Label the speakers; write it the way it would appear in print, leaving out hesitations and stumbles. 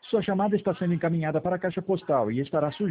Speaker 1: Sua chamada está sendo encaminhada para a caixa postal e estará